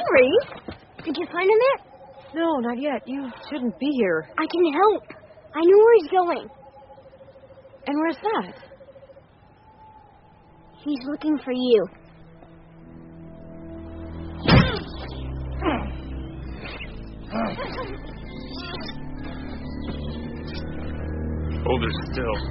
Henry? Did you find him yet? No, not yet. You shouldn't be here. I can help. I know where he's going. And where's that? He's looking for you. Hold her still.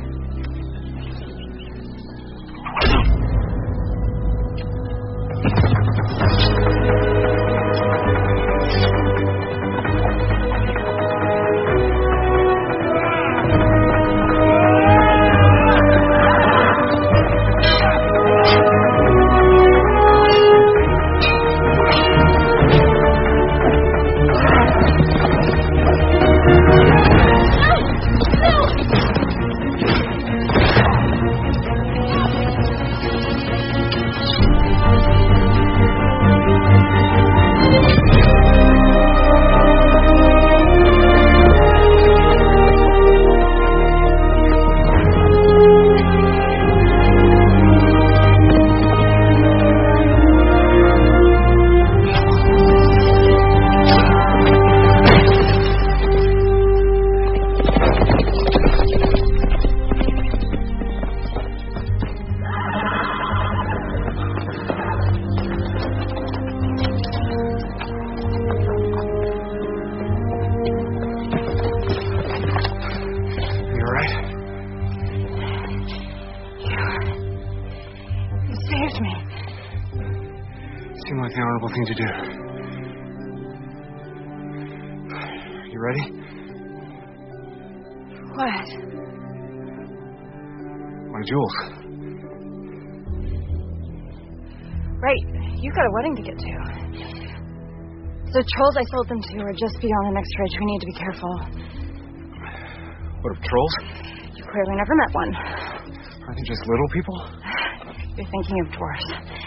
Seemed like the honorable thing to do. You ready? What? My jewels. Right. You got a wedding to get to. The trolls I sold them to are just beyond the next ridge. We need to be careful. What are trolls? You clearly never met one. Are they just little people? You're thinking of dwarves.